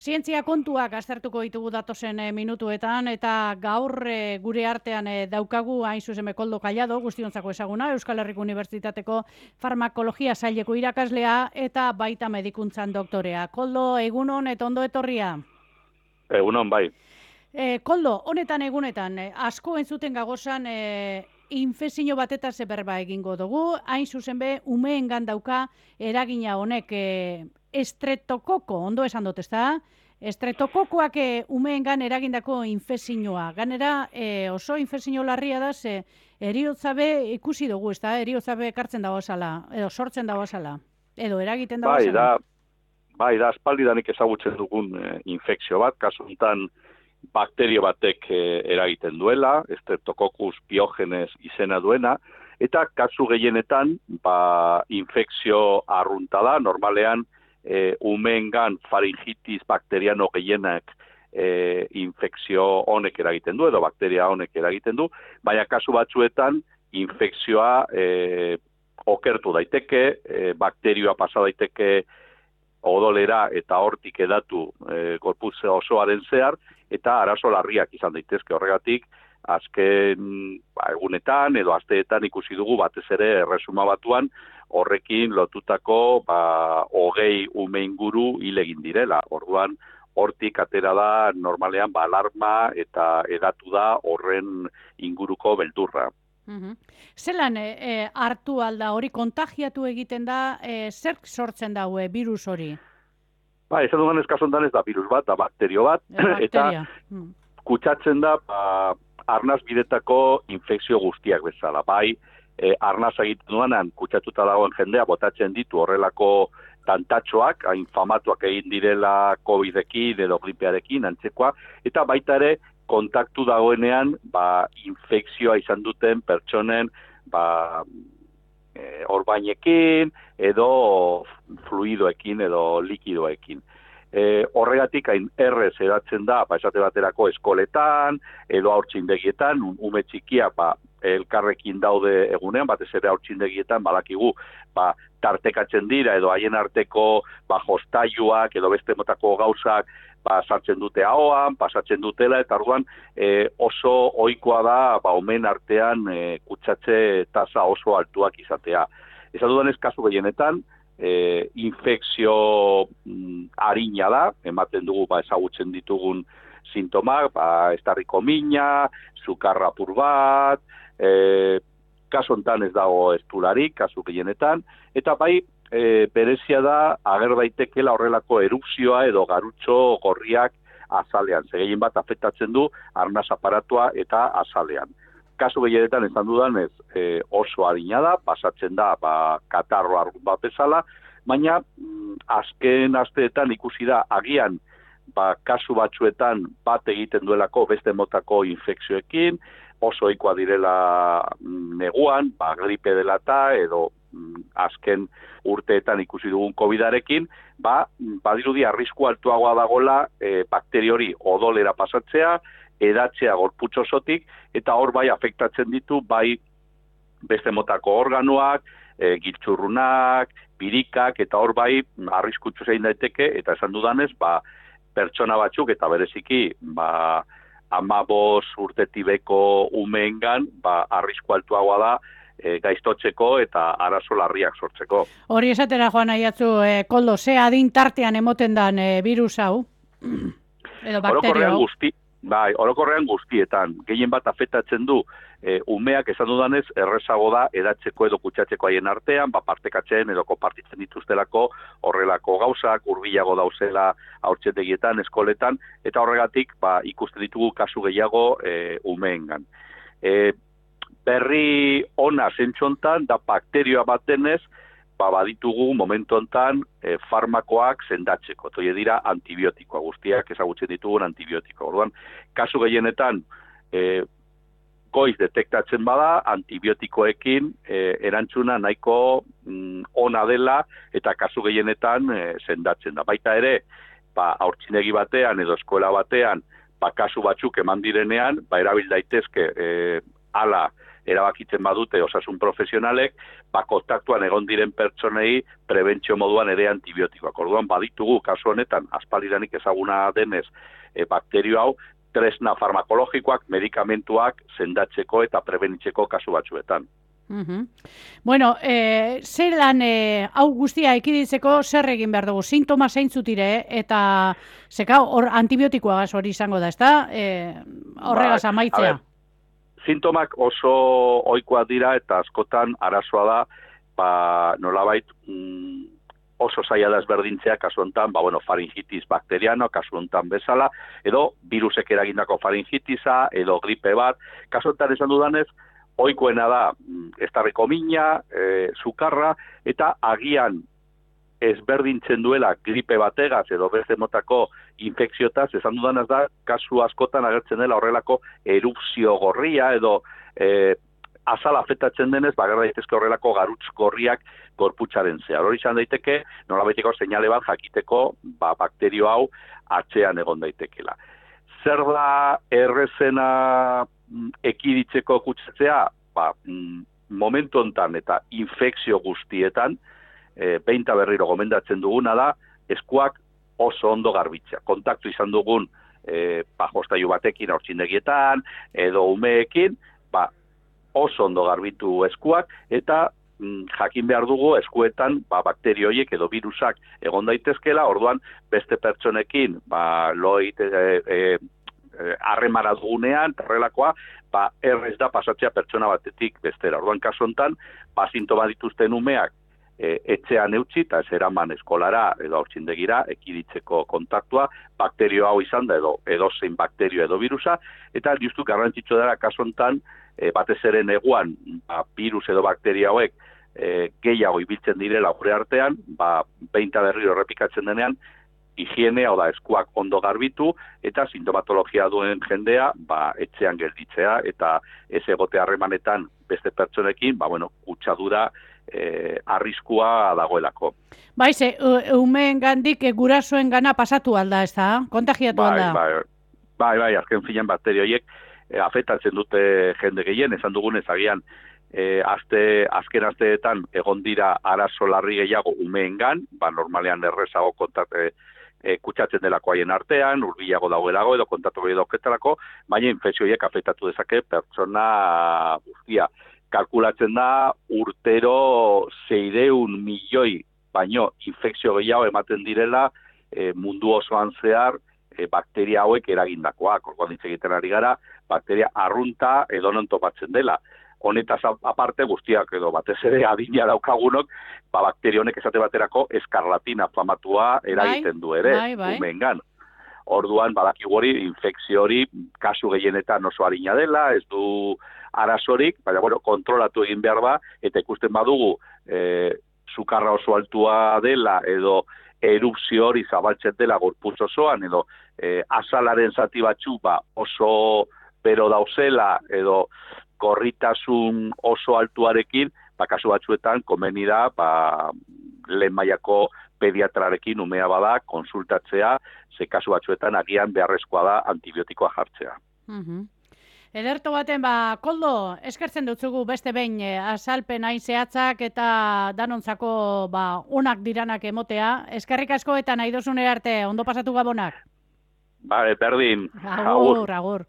Zientzia kontuak aztertuko ditugu datozen minutuetan, eta gaur gure artean daukagu hain zuzen Koldo Kallado, guztiontzako ezaguna, Euskal Herriko Unibertsitateko Farmakologia saileko irakaslea eta baita medikuntzan doktorea. Koldo, egunon eta ondo etorria? Egunon, bai. Koldo, egunetan, asko entzuten gagozan infekzio batetaz berba egingo dugu, hain zuzen be, umeengan dauka eragina honek estreptokoko, ondo esan dut, ezta? Estreptokokoak umeengan eragindako infekzioa. Ganera oso infekzio larria da, ze eriotzabe ikusi dugu, ezta? Eriotzabe ekartzen dago zala, edo sortzen dago zala, edo eragiten dago zala. Bai, da aspaldidanik ezagutzen dugun infekzio bat, kasu honetan bakterio batek eragiten duela, Streptococcus pyogenes izena duena, eta kasu gehienetan infekzio arrunta da, normalean umeengan faringitis bakteriano gehienak infekzio honek eragiten du, edo bakteria honek eragiten du, baina kasu batzuetan infekzioa okertu daiteke, bakterioa pasa daiteke odolera eta hortik edatu gorputz osoaren zehar, eta arazo larriak izan daitezke. Horregatik, azken egunetan edo asteetan ikusi dugu batez ere Erresuma Batuan horrekin lotutako 20 ume inguru hil egin direla. Orduan, hortik atera da normalean alarma eta edatu da horren inguruko beldurra. Zelan hartu alda hori, kontagiatu egiten da, zer sortzen daue virus hori? Esan dugan eskazontan ez da virus bat, da bakterio bat, eta kutsatzen da arnaz bidetako infekzio guztiak bezala. Bai, arnaz egiten duanan kutsatuta dagoen jendea botatzen ditu horrelako tantatxoak, infamatuak egin direla COVID-ekin edo gripearekin, antzekoa, eta baita ere kontaktu dagoenean infekzioa izan duten pertsonen orbainekin edo fluidoekin edo likidoekin. Horregatik hain errez edatzen da, esate baterako eskoletan edo haurtzindegietan, ume txikiak elkarrekin daude egunean, batez ere haurtzindegietan badakigu tartekatzen dira edo haien arteko jostailuak edo beste motako gauzak sartzen dute ahoan, pasatzen dutela, eta orduan oso ohikoa da umeen artean kutsatze tasa oso altuak izatea. Ez dudanez kasu gehienetan, infekzio arina da, ematen dugu ezagutzen ditugun sintomak, estarriko mina, sukarra apur bat, kasu hontan ez dago estularik, kasu gehienetan, eta berezia da ager daitekela horrelako erupzioa edo garutxo gorriak azalean. Gehien bat afektatzen du arnaz aparatua eta azalean. Kasu gehienetan esan dudanez oso arina da, pasatzen da katarro argun bat bezala, baina azken asteetan ikusi da agian kasu batzuetan bat egiten duelako beste motako infekzioekin, oso ohikoa direla neguan, gripe dela edo azken urteetan ikusi dugun COVID-arekin, badirudi arrisku altuagoa dagoela bakterio hori odolera pasatzea, edatzea gorputz osotik, eta hor afektatzen ditu beste motako organoak, giltzurrunak, birikak, eta hor arriskutsu zein daiteke, eta esan dudanez, pertsona batzuk, eta bereziki 15 urtetibeko umeengan, arrisku altuagoa da, gaiztotzeko eta arazo larriak sortzeko. Hori esatera joan nahiatzu, Koldo, ze adin tartean emoten dan virus hau? Edo bakterio hau? Orokorrean guztietan. Gehien bat afektatzen du umeak esan dudanez errezago da edatzeko edo kutsatzeko haien artean, partekatzen edo konpartitzen dituztelako horrelako gauzak, hurbilago dauzela haurtzetegietan, eskoletan, eta horregatik ikusten ditugu kasu gehiago umeengan. Berri ona zentzontan da bakterioa bat denez, baditugu momentu hontan farmakoak sendatzeko. Toe dira antibiotikoa, guztiak ezagutzen ditugun antibiotikoa. Orduan, kasu gehienetan goiz detektatzen bada, antibiotikoekin erantzuna nahiko ona dela eta kasu gehienetan sendatzen da. Baita ere, haurtzinegi batean edo eskola batean, kasu batzuk eman direnean, erabil daitezke hala erabakitzen badute osasun profesionalek, kontaktuan egon diren pertsonei prebentzio moduan ere antibiotikoak. Orduan baditugu kasu honetan aspaldidanik ezaguna denez bakterio hau tresna farmakologikoak, medikamentuak sendatzeko eta prebenitzeko kasu batzuetan. Bueno, zelan hau guztia ekiditzeko zer egin behar dugu? Sintoma zeintzuk dire, eta zeka hor antibiotikoagaz hori izango da, ezta? Horregaz amaitzea. Sintomak oso ohikoak dira eta askotan arazoa da, nolabait oso zaila da ezberdintzea kasu hontan, faringitis bakteriano, kasu hontan bezala, edo virusek eragindako faringitisa, edo gripe bat. Kasu hontan esan dudanez, ohikoena da, estarriko mina, sukarra, eta agian ezberdintzen duela gripe bategaz edo beste motako infekziotaz, esan dudanez da, kasu askotan agertzen dela horrelako erupzio gorria edo azala afektatzen denez, bagarra daitezke horrelako garutz gorriak gorputzaren zehar. Hori izan daiteke, nolabaiteko seinale bat jakiteko bakterio hau atzean egon daitekela. Zer da errezena ekiditzeko kutsatzea? Momentu hontan eta infekzio guztietan, behin eta berriro gomendatzen duguna da, eskuak oso ondo garbitzea. Kontaktu izan dugun jostailu batekin haurtzindegietan, edo umeekin, oso ondo garbitu eskuak, eta jakin behar dugu eskuetan bakterio horiek edo virusak egon daitezkela, orduan beste pertsonekin loit harremara dugunean, terrelakoa, errez da pasatzea pertsona batetik bestera. Orduan kasu hontan, sintoma dituzten umeak etxean eutxi eta ez eraman eskolara edo haurtzindegira ekiditzeko kontaktua, bakterio hau izan da edo zein bakterio edo virusa, eta justu garrantzitsu dara kasu hontan, batez ere neguan virus edo bakteria hauek gehiago ibiltzen direla gure artean, behin eta berriro errepikatzen denean, higiene, hau da, eskuak ondo garbitu, eta sintomatologia duen jendea, etxean gelditzea, eta ez egote harremanetan beste pertsonekin, kutsadura arriskua dagoelako. Baize, umeen gandik gurasoen gana pasatu alda, ez da? Kontagiatu alda? Bai, azken finean bakterio horiek afektatzen dute jende gehien, esan dugunez agian, azken asteetan egon dira arazo larri gehiago umeengan, normalean errezago kutsatzen delako haien artean, hurbilago dagoelago edo kontatu gehiago dauketelako, baina infekzioiek afektatu dezake pertsona guztia. Kalkulatzen da urtero 600 milioi baino infekzio gehiago ematen direla mundu osoan zehar bakteria hauek eragindakoak. Orduan hitz egiten ari gara, bakteria arrunta edonon topatzen dela. Honetaz aparte guztiak edo batez ere adina daukagunok, bakterio honek esate baterako eskarlatina flamatua eragiten du ere, umeengan. Orduan badakigu hori, infekzio hori kasu gehienetan oso arina dela, ez du arazorik, baina kontrolatu egin behar eta ikusten badugu sukarra oso altua dela edo erupzio hori zabaltzen dela gorputz osoan edo azalaren zati batzu oso bero dauzela edo gorritasun oso altuarekin, kasu batzuetan komeni da lehen mailako pediatrarekin umea bada konsultatzea, ze kasu batzuetan agian beharrezkoa da antibiotikoa jartzea. Ederto baten, Koldo, eskertzen dutzugu beste behin azalpen hain zehatzak eta danontzako onak diranak emotea. Eskerrik asko eta nahi dozune arte, ondo pasatu gabonak. Berdin. Agur.